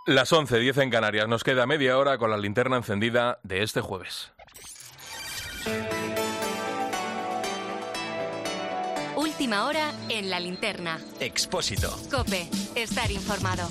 Las 11:10 en Canarias. Nos queda media hora con la linterna encendida de este jueves. Última hora en la linterna. Expósito. COPE. Estar informado.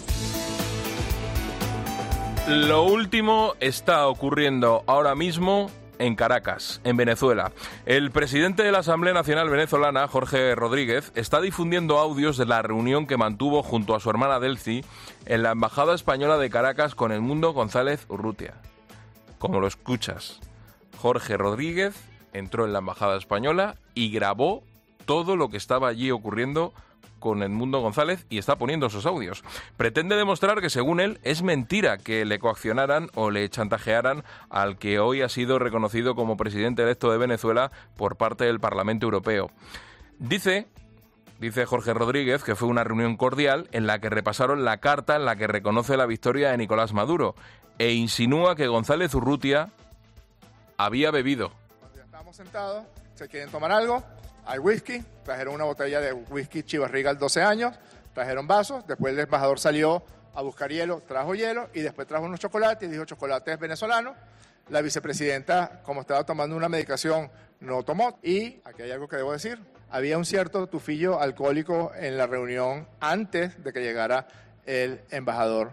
Lo último está ocurriendo ahora mismo en Caracas, en Venezuela. El presidente de la Asamblea Nacional Venezolana, Jorge Rodríguez, está difundiendo audios de la reunión que mantuvo junto a su hermana Delcy en la Embajada Española de Caracas con Edmundo González Urrutia. Como lo escuchas, Jorge Rodríguez entró en la Embajada Española y grabó todo lo que estaba allí ocurriendo con Edmundo González y está poniendo esos audios. Pretende demostrar que, según él, es mentira que le coaccionaran o le chantajearan al que hoy ha sido reconocido como presidente electo de Venezuela por parte del Parlamento Europeo. Dice Jorge Rodríguez que fue una reunión cordial en la que repasaron la carta en la que reconoce la victoria de Nicolás Maduro e insinúa que González Urrutia había bebido. Estábamos sentados, ¿se quieren tomar algo? Hay whisky, trajeron una botella de whisky Chivas Regal 12 años, trajeron vasos, después el embajador salió a buscar hielo, trajo hielo y después trajo unos chocolates y dijo chocolate es venezolano. La vicepresidenta, como estaba tomando una medicación, no tomó. Y aquí hay algo que debo decir, había un cierto tufillo alcohólico en la reunión antes de que llegara el embajador.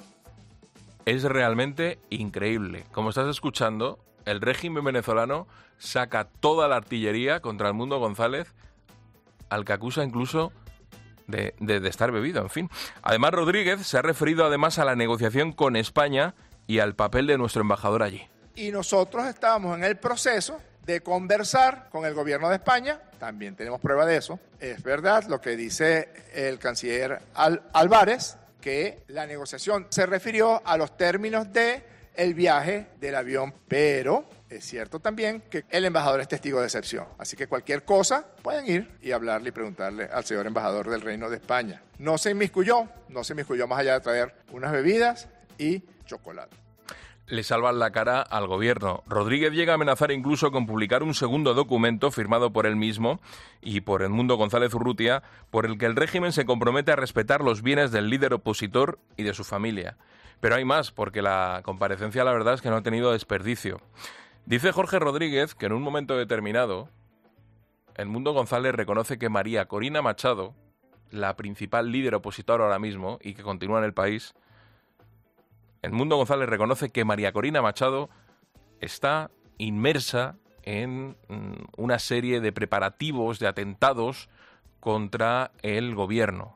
Es realmente increíble. Como estás escuchando, el régimen venezolano saca toda la artillería contra Edmundo González, al que acusa incluso de estar bebido, en fin. Además, Rodríguez se ha referido además a la negociación con España y al papel de nuestro embajador allí. Y nosotros estábamos en el proceso de conversar con el gobierno de España, también tenemos prueba de eso. Es verdad lo que dice el canciller Álvarez, que la negociación se refirió a los términos de el viaje del avión, pero es cierto también que el embajador es testigo de excepción. Así que cualquier cosa pueden ir y hablarle y preguntarle al señor embajador del Reino de España. No se inmiscuyó más allá de traer unas bebidas y chocolate. Le salvan la cara al gobierno. Rodríguez llega a amenazar incluso con publicar un segundo documento firmado por él mismo y por Edmundo González Urrutia, por el que el régimen se compromete a respetar los bienes del líder opositor y de su familia. Pero hay más, porque la comparecencia la verdad es que no ha tenido desperdicio. Dice Jorge Rodríguez que en un momento determinado, Edmundo González reconoce que María Corina Machado, la principal líder opositor ahora mismo y que continúa en el país, Edmundo González reconoce que María Corina Machado está inmersa en una serie de preparativos, de atentados contra el gobierno.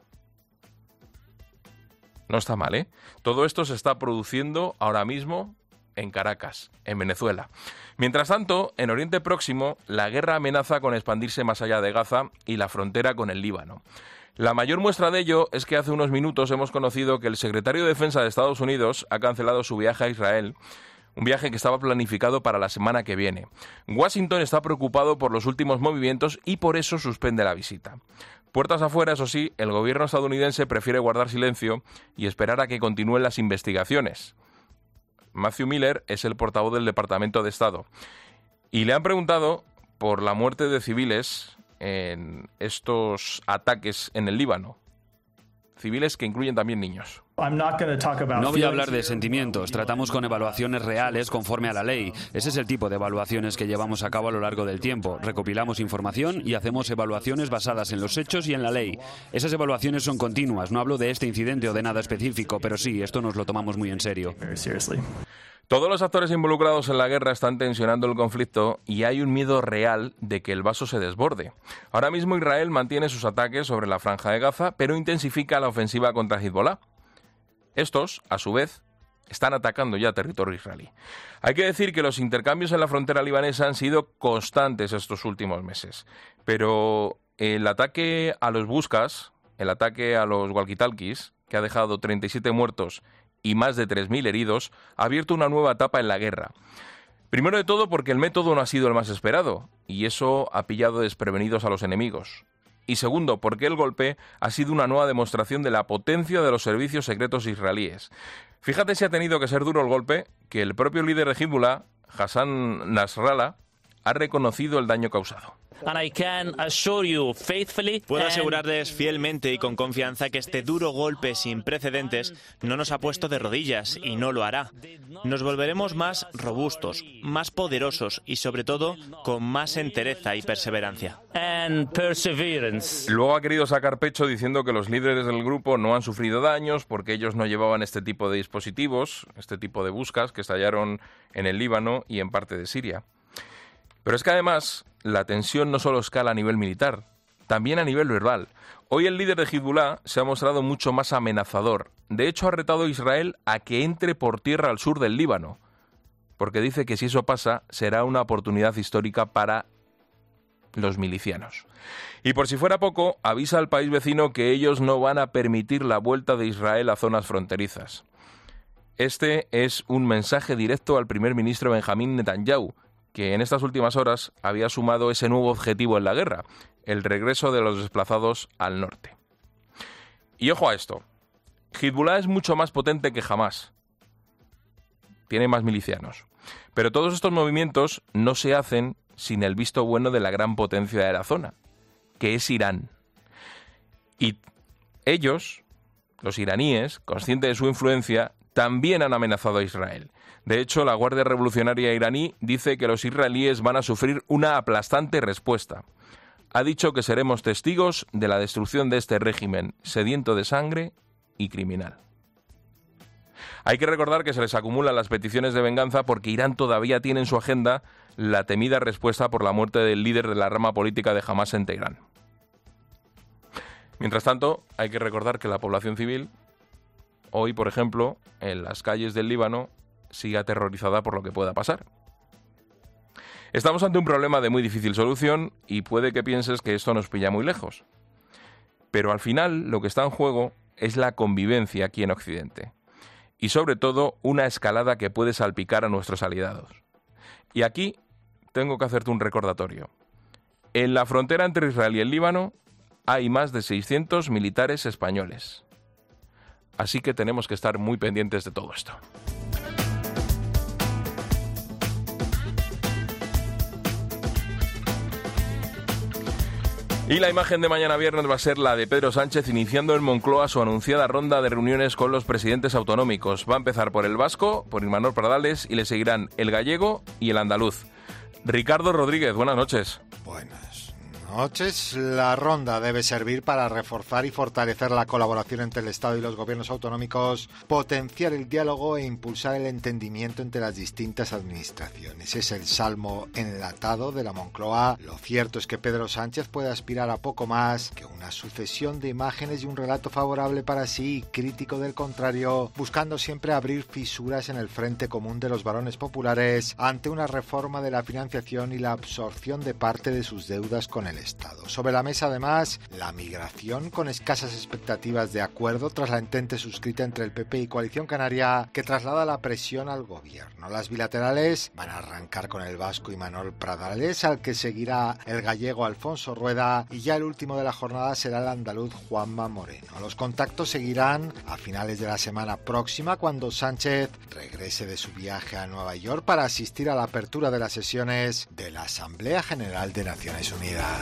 No está mal, ¿eh? Todo esto se está produciendo ahora mismo en Caracas, en Venezuela. Mientras tanto, en Oriente Próximo, la guerra amenaza con expandirse más allá de Gaza y la frontera con el Líbano. La mayor muestra de ello es que hace unos minutos hemos conocido que el secretario de Defensa de Estados Unidos ha cancelado su viaje a Israel, un viaje que estaba planificado para la semana que viene. Washington está preocupado por los últimos movimientos y por eso suspende la visita. Puertas afuera, eso sí, el gobierno estadounidense prefiere guardar silencio y esperar a que continúen las investigaciones. Matthew Miller es el portavoz del Departamento de Estado y le han preguntado por la muerte de civiles en estos ataques en el Líbano. Civiles que incluyen también niños. No voy a hablar de sentimientos, tratamos con evaluaciones reales conforme a la ley. Ese es el tipo de evaluaciones que llevamos a cabo a lo largo del tiempo. Recopilamos información y hacemos evaluaciones basadas en los hechos y en la ley. Esas evaluaciones son continuas, no hablo de este incidente o de nada específico, pero sí, esto nos lo tomamos muy en serio. Todos los actores involucrados en la guerra están tensionando el conflicto y hay un miedo real de que el vaso se desborde. Ahora mismo Israel mantiene sus ataques sobre la Franja de Gaza, pero intensifica la ofensiva contra Hezbollah. Estos, a su vez, están atacando ya territorio israelí. Hay que decir que los intercambios en la frontera libanesa han sido constantes estos últimos meses, pero el ataque a los Buskas, el ataque a los walkie-talkies, que ha dejado 37 muertos y más de 3.000 heridos, ha abierto una nueva etapa en la guerra. Primero de todo porque el método no ha sido el más esperado, y eso ha pillado desprevenidos a los enemigos. Y segundo, porque el golpe ha sido una nueva demostración de la potencia de los servicios secretos israelíes. Fíjate si ha tenido que ser duro el golpe, que el propio líder de Hezbollah, Hassan Nasrallah, ha reconocido el daño causado. Puedo asegurarles fielmente y con confianza que este duro golpe sin precedentes no nos ha puesto de rodillas y no lo hará. Nos volveremos más robustos, más poderosos y sobre todo con más entereza y perseverancia. Luego ha querido sacar pecho diciendo que los líderes del grupo no han sufrido daños porque ellos no llevaban este tipo de dispositivos, este tipo de buscas que estallaron en el Líbano y en parte de Siria. Pero es que además la tensión no solo escala a nivel militar, también a nivel verbal. Hoy el líder de Hezbollah se ha mostrado mucho más amenazador. De hecho, ha retado a Israel a que entre por tierra al sur del Líbano, porque dice que si eso pasa será una oportunidad histórica para los milicianos. Y por si fuera poco, avisa al país vecino que ellos no van a permitir la vuelta de Israel a zonas fronterizas. Este es un mensaje directo al primer ministro Benjamín Netanyahu, que en estas últimas horas había sumado ese nuevo objetivo en la guerra, el regreso de los desplazados al norte. Y ojo a esto, Hezbollah es mucho más potente que Hamás, tiene más milicianos, pero todos estos movimientos no se hacen sin el visto bueno de la gran potencia de la zona, que es Irán. Y ellos, los iraníes, conscientes de su influencia, también han amenazado a Israel. De hecho, la Guardia Revolucionaria iraní dice que los israelíes van a sufrir una aplastante respuesta. Ha dicho que seremos testigos de la destrucción de este régimen sediento de sangre y criminal. Hay que recordar que se les acumulan las peticiones de venganza porque Irán todavía tiene en su agenda la temida respuesta por la muerte del líder de la rama política de Hamás en Teherán. Mientras tanto, hay que recordar que la población civil, hoy, por ejemplo, en las calles del Líbano, sigue aterrorizada por lo que pueda pasar. Estamos ante un problema de muy difícil solución y puede que pienses que esto nos pilla muy lejos. Pero al final lo que está en juego es la convivencia aquí en Occidente. Y sobre todo una escalada que puede salpicar a nuestros aliados. Y aquí tengo que hacerte un recordatorio. En la frontera entre Israel y el Líbano hay más de 600 militares españoles. Así que tenemos que estar muy pendientes de todo esto. Y la imagen de mañana viernes va a ser la de Pedro Sánchez iniciando en Moncloa su anunciada ronda de reuniones con los presidentes autonómicos. Va a empezar por el vasco, por Imanol Pradales y le seguirán el gallego y el andaluz. Ricardo Rodríguez, buenas noches. Buenas noches. La ronda debe servir para reforzar y fortalecer la colaboración entre el Estado y los gobiernos autonómicos, potenciar el diálogo e impulsar el entendimiento entre las distintas administraciones. Es el salmo enlatado de la Moncloa. Lo cierto es que Pedro Sánchez puede aspirar a poco más que una sucesión de imágenes y un relato favorable para sí y crítico del contrario, buscando siempre abrir fisuras en el frente común de los varones populares ante una reforma de la financiación y la absorción de parte de sus deudas con el Estado. Sobre la mesa, además, la migración, con escasas expectativas de acuerdo tras la entente suscrita entre el PP y Coalición Canaria, que traslada la presión al gobierno. Las bilaterales van a arrancar con el vasco Imanol Pradales, al que seguirá el gallego Alfonso Rueda, y ya el último de la jornada será el andaluz Juanma Moreno. Los contactos seguirán a finales de la semana próxima, cuando Sánchez regrese de su viaje a Nueva York para asistir a la apertura de las sesiones de la Asamblea General de Naciones Unidas.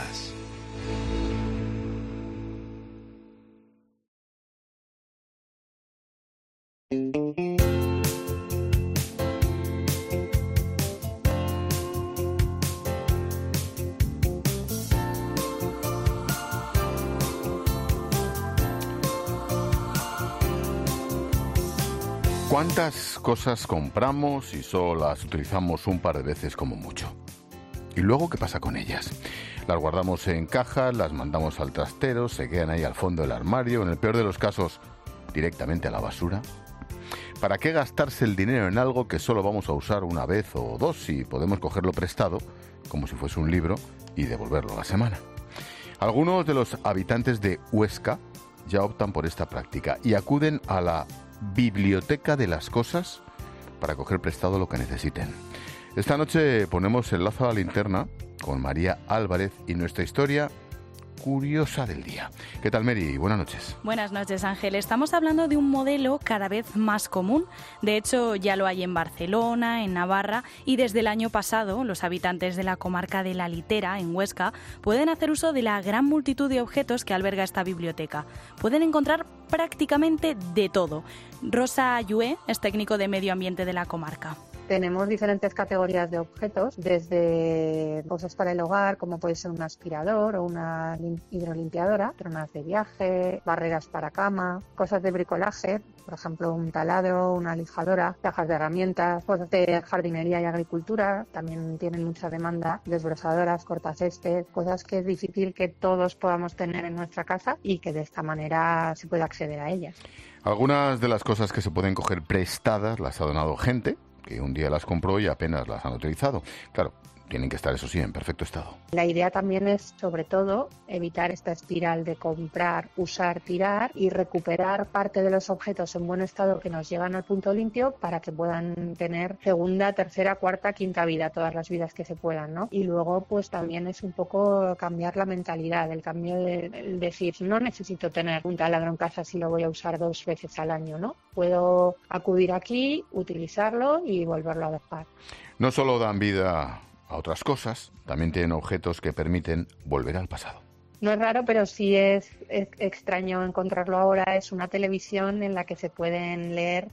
¿Cuántas cosas compramos y solo las utilizamos un par de veces como mucho? ¿Y luego qué pasa con ellas? Las guardamos en cajas, las mandamos al trastero, se quedan ahí al fondo del armario, en el peor de los casos, directamente a la basura. ¿Para qué gastarse el dinero en algo que solo vamos a usar una vez o dos si podemos cogerlo prestado, como si fuese un libro, y devolverlo a la semana? Algunos de los habitantes de Huesca ya optan por esta práctica y acuden a la biblioteca de las cosas para coger prestado lo que necesiten. Esta noche ponemos el lazo a la linterna con María Álvarez y nuestra historia curiosa del día. ¿Qué tal, Mary? Buenas noches. Buenas noches, Ángel. Estamos hablando de un modelo cada vez más común. De hecho, ya lo hay en Barcelona, en Navarra, y desde el año pasado los habitantes de la comarca de La Litera, en Huesca, pueden hacer uso de la gran multitud de objetos que alberga esta biblioteca. Pueden encontrar prácticamente de todo. Rosa Ayué es técnico de medio ambiente de la comarca. Tenemos diferentes categorías de objetos, desde cosas para el hogar, como puede ser un aspirador o una hidrolimpiadora, tronas de viaje, barreras para cama, cosas de bricolaje, por ejemplo un taladro, una lijadora, cajas de herramientas, cosas de jardinería y agricultura. También tienen mucha demanda, desbrozadoras, cortacésped, cosas que es difícil que todos podamos tener en nuestra casa y que de esta manera se puede acceder a ellas. Algunas de las cosas que se pueden coger prestadas las ha donado gente que un día las compró y apenas las han utilizado. Claro, tienen que estar, eso sí, en perfecto estado. La idea también es, sobre todo, evitar esta espiral de comprar, usar, tirar y recuperar parte de los objetos en buen estado que nos llegan al punto limpio para que puedan tener segunda, tercera, cuarta, quinta vida, todas las vidas que se puedan, ¿no? Y luego, pues también es un poco cambiar la mentalidad, el cambio de decir, no necesito tener un taladro en casa si lo voy a usar 2 veces al año, ¿no? Puedo acudir aquí, utilizarlo y volverlo a dejar. No solo dan vida a otras cosas, también tienen objetos que permiten volver al pasado. No es raro, pero sí es extraño encontrarlo ahora. Es una televisión en la que se pueden leer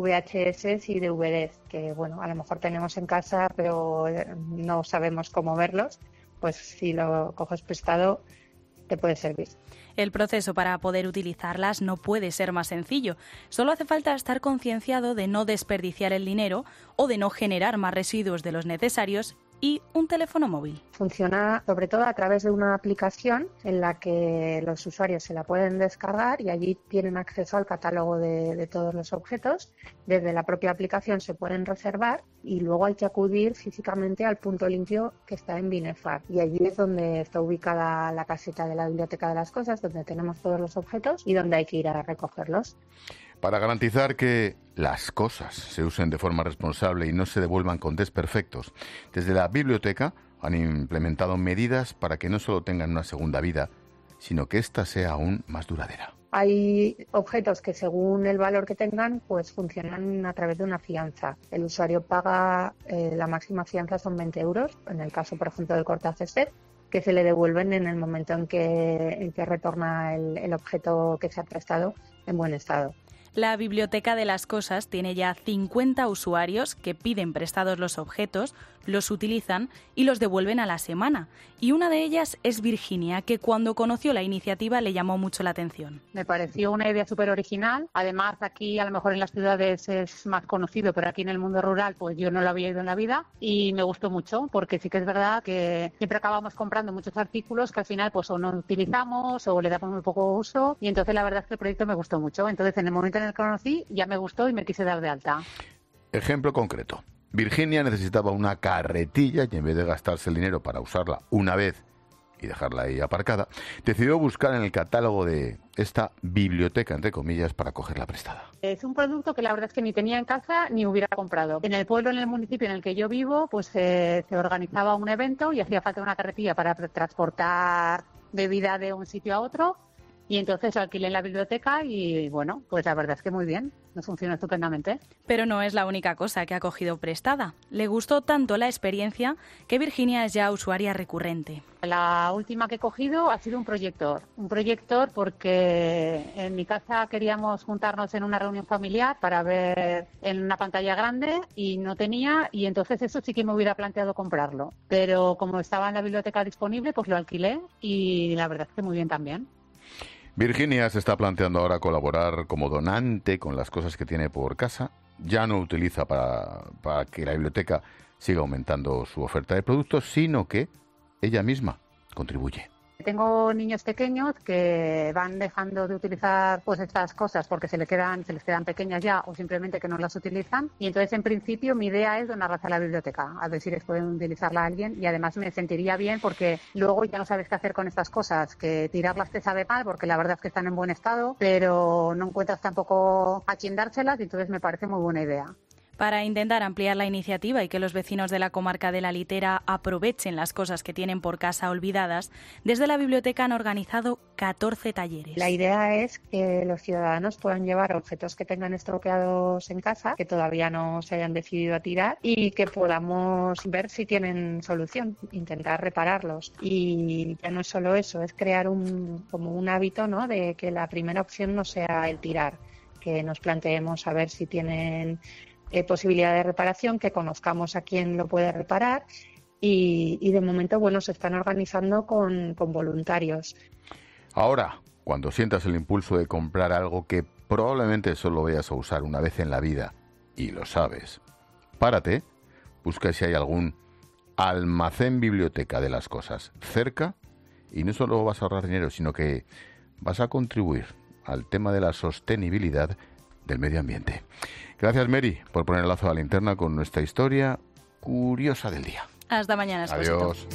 VHS y DVDs, que bueno, a lo mejor tenemos en casa, pero no sabemos cómo verlos. Pues si lo coges prestado, te puede servir. El proceso para poder utilizarlas no puede ser más sencillo. Solo hace falta estar concienciado de no desperdiciar el dinero o de no generar más residuos de los necesarios y un teléfono móvil. Funciona sobre todo a través de una aplicación en la que los usuarios se la pueden descargar y allí tienen acceso al catálogo de todos los objetos. Desde la propia aplicación se pueden reservar y luego hay que acudir físicamente al punto limpio que está en Binefar. Y allí es donde está ubicada la caseta de la Biblioteca de las Cosas, donde tenemos todos los objetos y donde hay que ir a recogerlos. Para garantizar que las cosas se usen de forma responsable y no se devuelvan con desperfectos, desde la biblioteca han implementado medidas para que no solo tengan una segunda vida, sino que ésta sea aún más duradera. Hay objetos que según el valor que tengan, pues funcionan a través de una fianza. El usuario paga, la máxima fianza son 20 euros, en el caso, por ejemplo, del cortacésped, que se le devuelven en el momento en que retorna el objeto que se ha prestado en buen estado. La Biblioteca de las Cosas tiene ya 50 usuarios que piden prestados los objetos, los utilizan y los devuelven a la semana. Y una de ellas es Virginia, que cuando conoció la iniciativa le llamó mucho la atención. Me pareció una idea súper original. Además, aquí a lo mejor en las ciudades es más conocido, pero aquí en el mundo rural pues yo no lo había ido en la vida y me gustó mucho porque sí que es verdad que siempre acabamos comprando muchos artículos que al final pues o no utilizamos o le damos muy poco uso y entonces la verdad es que el proyecto me gustó mucho. Entonces en el momento en el que lo conocí ya me gustó y me quise dar de alta. Ejemplo concreto. Virginia necesitaba una carretilla y en vez de gastarse el dinero para usarla una vez y dejarla ahí aparcada, decidió buscar en el catálogo de esta biblioteca, entre comillas, para cogerla prestada. Es un producto que la verdad es que ni tenía en casa ni hubiera comprado. En el pueblo, en el municipio en el que yo vivo, pues se organizaba un evento y hacía falta una carretilla para transportar bebida de un sitio a otro. Y entonces lo alquilé en la biblioteca y bueno, pues la verdad es que muy bien, nos funciona estupendamente. Pero no es la única cosa que ha cogido prestada. Le gustó tanto la experiencia que Virginia es ya usuaria recurrente. La última que he cogido ha sido un proyector porque en mi casa queríamos juntarnos en una reunión familiar para ver en una pantalla grande y no tenía y entonces eso sí que me hubiera planteado comprarlo. Pero como estaba en la biblioteca disponible, pues lo alquilé y la verdad es que muy bien también. Virginia se está planteando ahora colaborar como donante con las cosas que tiene por casa. Ya no utiliza para que la biblioteca siga aumentando su oferta de productos, sino que ella misma contribuye. Tengo niños pequeños que van dejando de utilizar pues estas cosas porque se les quedan pequeñas ya o simplemente que no las utilizan y entonces en principio mi idea es donarlas a la biblioteca, a ver si les pueden utilizarla a alguien y además me sentiría bien porque luego ya no sabes qué hacer con estas cosas, que tirarlas te sabe mal porque la verdad es que están en buen estado, pero no encuentras tampoco a quién dárselas y entonces me parece muy buena idea. Para intentar ampliar la iniciativa y que los vecinos de la comarca de la Litera aprovechen las cosas que tienen por casa olvidadas, desde la biblioteca han organizado 14 talleres. La idea es que los ciudadanos puedan llevar objetos que tengan estropeados en casa, que todavía no se hayan decidido a tirar, y que podamos ver si tienen solución, intentar repararlos. Y ya no es solo eso, es crear como un hábito, ¿no?, de que la primera opción no sea el tirar, que nos planteemos a ver si tienen posibilidad de reparación, que conozcamos a quién lo puede reparar y de momento, bueno, se están organizando con voluntarios. Ahora, cuando sientas el impulso de comprar algo que probablemente solo vayas a usar una vez en la vida, y lo sabes, párate, busca si hay algún almacén biblioteca de las cosas cerca y no solo vas a ahorrar dinero, sino que vas a contribuir al tema de la sostenibilidad del medio ambiente. Gracias, Mary, por poner el lazo a la linterna con nuestra historia curiosa del día. Hasta mañana. Adiós.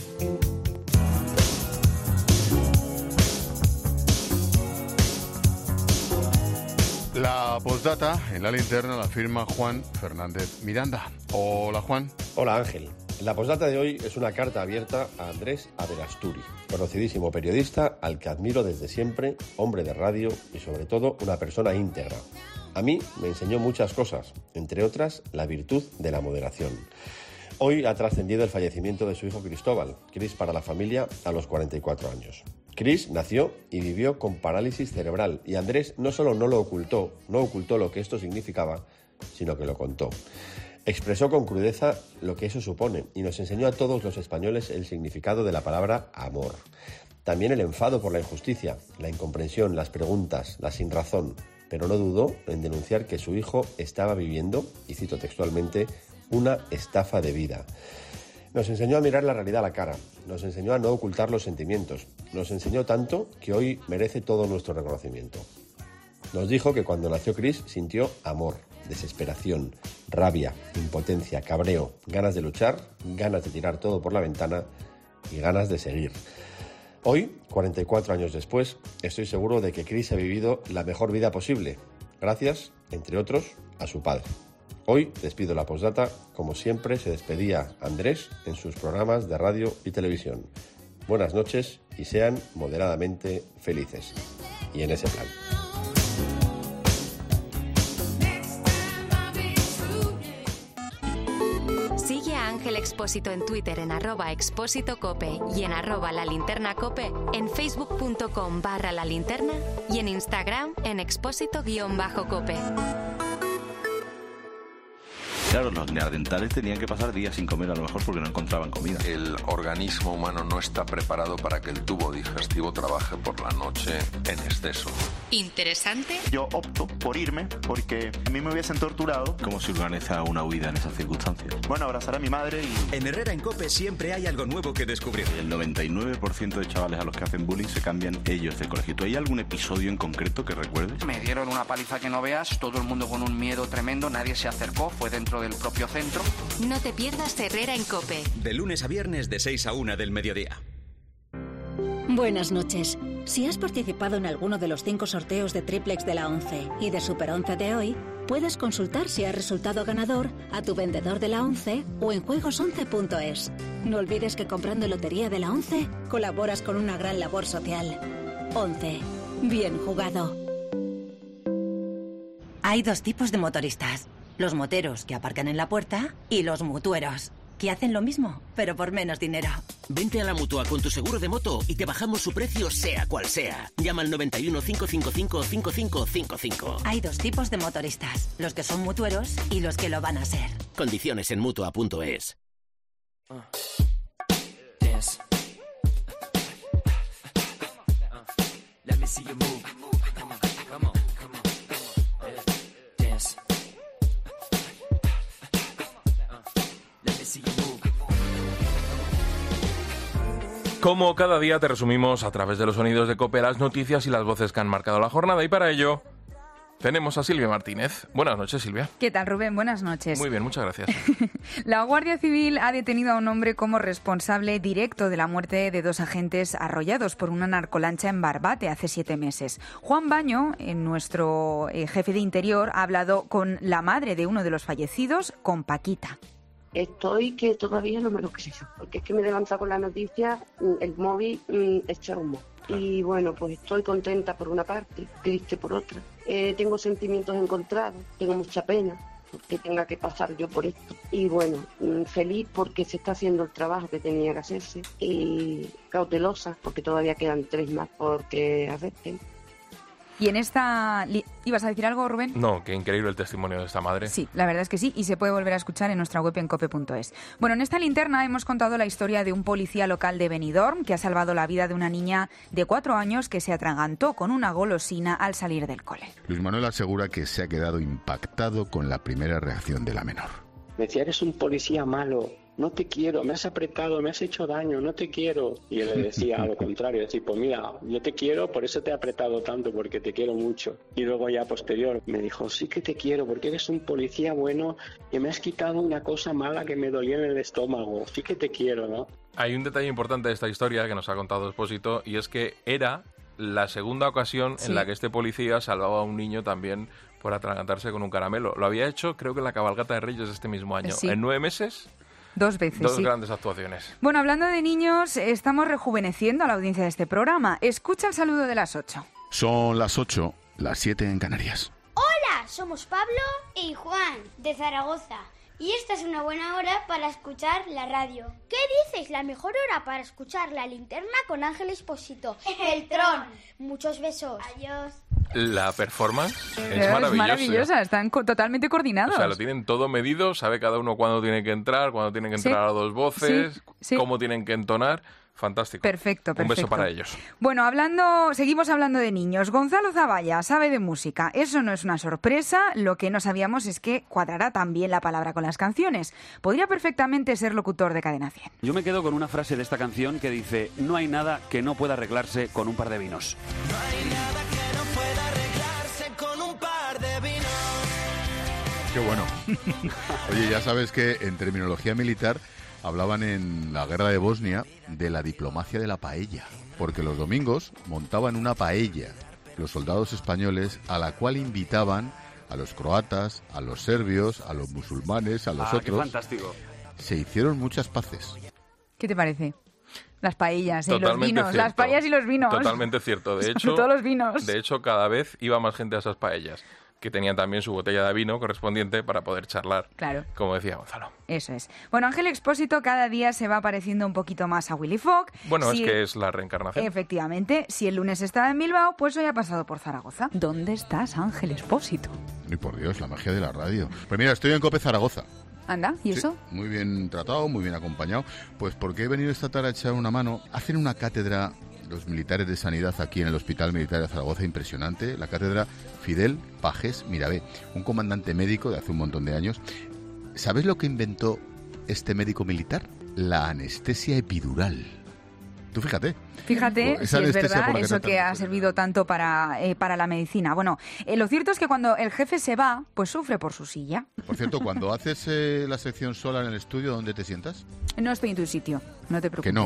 La postdata en la linterna la firma Juan Fernández Miranda. Hola, Juan. Hola, Ángel. La postdata de hoy es una carta abierta a Andrés Averasturi, conocidísimo periodista al que admiro desde siempre, hombre de radio y sobre todo una persona íntegra. A mí me enseñó muchas cosas, entre otras la virtud de la moderación. Hoy ha trascendido el fallecimiento de su hijo Cristóbal, Cris para la familia, a los 44 años. Cris nació y vivió con parálisis cerebral y Andrés no solo no ocultó lo que esto significaba, sino que lo contó. Expresó con crudeza lo que eso supone y nos enseñó a todos los españoles el significado de la palabra amor. También el enfado por la injusticia, la incomprensión, las preguntas, la sinrazón, pero no dudó en denunciar que su hijo estaba viviendo, y cito textualmente, una estafa de vida. Nos enseñó a mirar la realidad a la cara, nos enseñó a no ocultar los sentimientos, nos enseñó tanto que hoy merece todo nuestro reconocimiento. Nos dijo que cuando nació Cris sintió amor, desesperación, rabia, impotencia, cabreo, ganas de luchar, ganas de tirar todo por la ventana y ganas de seguir. Hoy, 44 años después, estoy seguro de que Cris ha vivido la mejor vida posible, gracias, entre otros, a su padre. Hoy despido la postdata como siempre se despedía Andrés en sus programas de radio y televisión. Buenas noches y sean moderadamente felices. Y en ese plan. Sigue a Ángel Expósito en Twitter en @expósitocope y en @lalinternacope, en facebook.com/lalinterna y en Instagram en expósito_cope. Claro, los neandertales tenían que pasar días sin comer a lo mejor porque no encontraban comida. El organismo humano no está preparado para que el tubo digestivo trabaje por la noche en exceso. ¿Interesante? Yo opto por irme porque a mí me hubiesen torturado. ¿Cómo se organiza una huida en esas circunstancias? Bueno, abrazar a mi madre y... En Herrera en COPE siempre hay algo nuevo que descubrir. El 99% de chavales a los que hacen bullying se cambian ellos de colegio. ¿Hay algún episodio en concreto que recuerdes? Me dieron una paliza que no veas, todo el mundo con un miedo tremendo, nadie se acercó, fue dentro del propio centro. No te pierdas Herrera en COPE. De lunes a viernes de 6 a 1 del mediodía. Buenas noches. Si has participado en alguno de los 5 sorteos de Triplex de la 11 y de Super 11 de hoy, puedes consultar si has resultado ganador a tu vendedor de la 11 o en juegos11.es. No olvides que comprando lotería de la 11 colaboras con una gran labor social. 11. Bien jugado. Hay dos tipos de motoristas. Los moteros, que aparcan en la puerta, y los mutueros, que hacen lo mismo, pero por menos dinero. Vente a la Mutua con tu seguro de moto y te bajamos su precio sea cual sea. Llama al 91 555 5555. Hay dos tipos de motoristas, los que son mutueros y los que lo van a ser. Condiciones en Mutua.es. Let me see you move. Come on, come on, come on. Dance. Let me see you move. Como cada día te resumimos a través de los sonidos de COPE las noticias y las voces que han marcado la jornada y para ello Tenemos a Silvia Martínez. Buenas noches, Silvia. ¿Qué tal, Rubén? Buenas noches. Muy bien, muchas gracias. La Guardia Civil ha detenido a un hombre como responsable directo de la muerte de 2 agentes arrollados por una narcolancha en Barbate hace 7 meses. Juan Baño, nuestro jefe de Interior, ha hablado con la madre de uno de los fallecidos, con Paquita. Estoy que todavía no me lo creo, porque es que me he levantado con la noticia, el móvil hecho humo. Y bueno, pues estoy contenta por una parte, triste por otra. Tengo sentimientos encontrados, tengo mucha pena porque tenga que pasar yo por esto. Y bueno, feliz porque se está haciendo el trabajo que tenía que hacerse y cautelosa porque todavía quedan 3 más por que arresten. Y en esta... ¿Ibas a decir algo, Rubén? No, qué increíble el testimonio de esta madre. Sí, la verdad es que sí, y se puede volver a escuchar en nuestra web en cope.es. Bueno, en esta linterna hemos contado la historia de un policía local de Benidorm que ha salvado la vida de una niña de 4 años que se atragantó con una golosina al salir del cole. Luis Manuel asegura que se ha quedado impactado con la primera reacción de la menor. Me decía, eres un policía malo, no te quiero, me has apretado, me has hecho daño, no te quiero. Y yo le decía a lo contrario, decir, pues mira, yo te quiero, por eso te he apretado tanto, porque te quiero mucho. Y luego ya posterior me dijo, sí que te quiero, porque eres un policía bueno y me has quitado una cosa mala que me dolía en el estómago, sí que te quiero, ¿no? Hay un detalle importante de esta historia que nos ha contado Expósito, y es que era la segunda ocasión en la que este policía salvaba a un niño también por atragantarse con un caramelo. Lo había hecho, creo que en la cabalgata de Reyes de este mismo año. Sí. En 9 meses... 2 veces, 2 sí. grandes actuaciones. Bueno, hablando de niños, estamos rejuveneciendo a la audiencia de este programa. Escucha el saludo de las 8. Son las 8, las 7 en Canarias. Hola, somos Pablo y Juan de Zaragoza. Y esta es una buena hora para escuchar la radio. ¿Qué dices? La mejor hora para escuchar La Linterna con Ángel Expósito. El Tron. Muchos besos. Adiós. La performance es Es maravillosa. maravillosa, están totalmente coordinados. O sea, lo tienen todo medido, sabe cada uno cuándo tiene que entrar, cuándo tienen que entrar a 2 voces, cómo tienen que entonar. Fantástico. Perfecto. Un beso para ellos. Bueno, seguimos hablando de niños. Gonzalo Zavalla sabe de música. Eso no es una sorpresa. Lo que no sabíamos es que cuadrará también la palabra con las canciones. Podría perfectamente ser locutor de Cadena 100. Yo me quedo con una frase de esta canción que dice: no hay nada que no pueda arreglarse con un par de vinos. No hay nada que no pueda arreglarse con un par de vinos. Qué bueno. Oye, ya sabes que en terminología militar hablaban en la guerra de Bosnia de la diplomacia de la paella, porque los domingos montaban una paella los soldados españoles, a la cual invitaban a los croatas, a los serbios, a los musulmanes, a los otros. ¡Qué fantástico! Se hicieron muchas paces. ¿Qué te parece? Las paellas y los Totalmente vinos. cierto. Las paellas y los vinos. Totalmente cierto. De hecho, todos los vinos. De hecho, cada vez iba más gente a esas paellas, que tenían también su botella de vino correspondiente para poder charlar. Claro. Como decía Gonzalo. Eso es. Bueno, Ángel Expósito cada día se va pareciendo un poquito más a Willy Fogg. Bueno, es que es la reencarnación. Efectivamente. Si el lunes estaba en Bilbao, pues hoy ha pasado por Zaragoza. ¿Dónde estás, Ángel Expósito? Y por Dios, la magia de la radio. Pues mira, estoy en Cope Zaragoza. Anda, ¿y eso? Sí, muy bien tratado, muy bien acompañado. Pues porque he venido esta tarde a echar una mano. Hacen una cátedra los militares de sanidad aquí en el Hospital Militar de Zaragoza, impresionante. La cátedra Fidel Pajés Mirabé, un comandante médico de hace un montón de años. ¿Sabes lo que inventó este médico militar? La anestesia epidural. Tú fíjate. Fíjate, esa si es anestesia verdad, por la que eso tratan. que ha servido tanto para la medicina. Bueno, lo cierto es que cuando el jefe se va, pues sufre por su silla. Por cierto, cuando haces la sección sola en el estudio, ¿dónde te sientas? No estoy en tu sitio, no te preocupes. ¿Que no?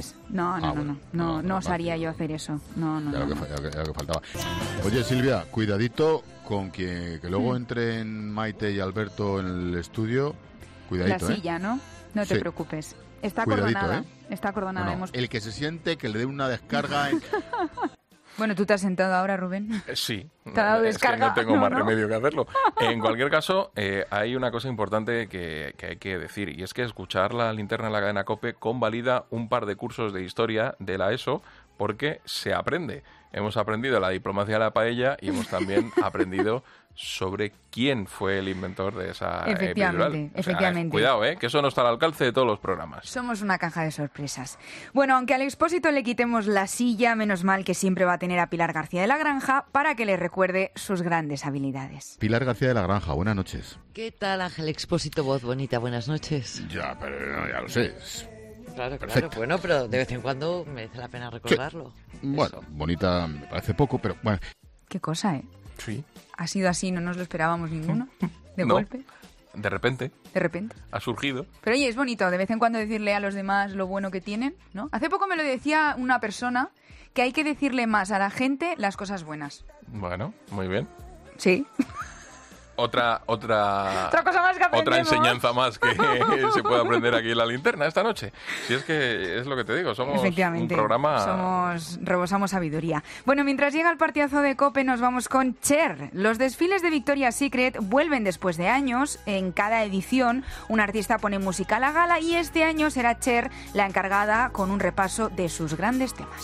No osaría yo hacer eso. No. Ya lo que faltaba. Oye, Silvia, cuidadito con que luego entren Maite y Alberto en el estudio. Cuidadito, La silla, ¿no? No te Sí. preocupes. Está Cuidadito, acordonada. Está acordonada. No, el que se siente, que le dé una descarga. Bueno, ¿tú te has sentado ahora, Rubén? Sí. ¿Te ha dado Es que descarga? no tengo No, más no. remedio que hacerlo. En cualquier caso, hay una cosa importante que hay que decir, y es que escuchar La Linterna en la cadena COPE convalida un par de cursos de historia de la ESO, porque se aprende. Hemos aprendido la diplomacia de la paella y hemos también aprendido sobre quién fue el inventor de esa epidural. Efectivamente. Cuidado, que eso no está al alcance de todos los programas. Somos una caja de sorpresas. Bueno, aunque al Expósito le quitemos la silla, menos mal que siempre va a tener a Pilar García de la Granja para que le recuerde sus grandes habilidades. Pilar García de la Granja, buenas noches. ¿Qué tal, Ángel Expósito, voz bonita? Buenas noches. Ya, pero no, ya lo sé. Claro, Perfecto. bueno, pero de vez en cuando merece la pena recordarlo. Bueno, bonita me parece poco, pero bueno. Qué cosa, ¿eh? Sí. Ha sido así, no nos lo esperábamos ninguno. De No. golpe, De repente. de repente. Ha surgido. Pero oye, es bonito de vez en cuando decirle a los demás lo bueno que tienen, ¿no? Hace poco me lo decía una persona que hay que decirle más a la gente las cosas buenas. Bueno, muy bien. Sí. Otra cosa más que aprendemos. Otra enseñanza más que se puede aprender aquí en La Linterna esta noche. Si es que es lo que te digo, somos un programa... Rebosamos sabiduría. Bueno, mientras llega el partidazo de COPE, nos vamos con Cher. Los desfiles de Victoria's Secret vuelven después de años. En cada edición, un artista pone música a la gala y este año será Cher la encargada con un repaso de sus grandes temas.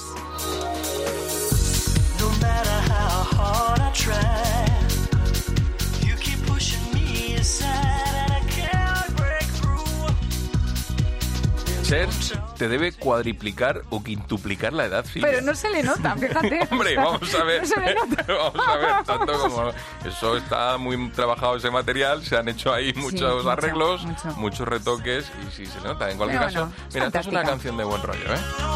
No matter how hard I try. Cher te debe cuadriplicar o quintuplicar la edad, Silvia. Pero no se le nota, fíjate. Hombre, vamos a ver. No se le nota. Vamos a ver, tanto como eso está muy trabajado ese material, se han hecho ahí muchos arreglos, muchos retoques y sí se nota. En cualquier Pero caso, bueno, mira, esta es una canción de buen rollo, ¿eh?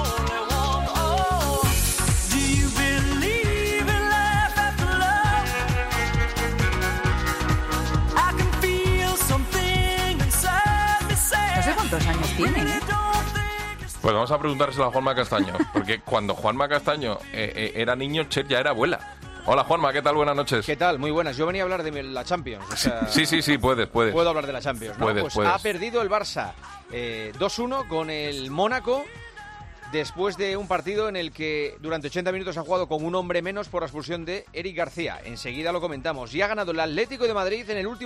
No sé cuántos años tiene, ¿eh? Pues vamos a preguntárselo a Juanma Castaño, porque cuando Juanma Castaño era niño, Cher ya era abuela. Hola Juanma, ¿qué tal? Buenas noches. ¿Qué tal? Muy buenas. Yo venía a hablar de la Champions. O sea, sí, puedes. Puedo hablar de la Champions, ¿no? Puedes. Ha perdido el Barça 2-1 con el Mónaco después de un partido en el que durante 80 minutos ha jugado con un hombre menos por la expulsión de Eric García. Enseguida lo comentamos. Y ha ganado el Atlético de Madrid en el último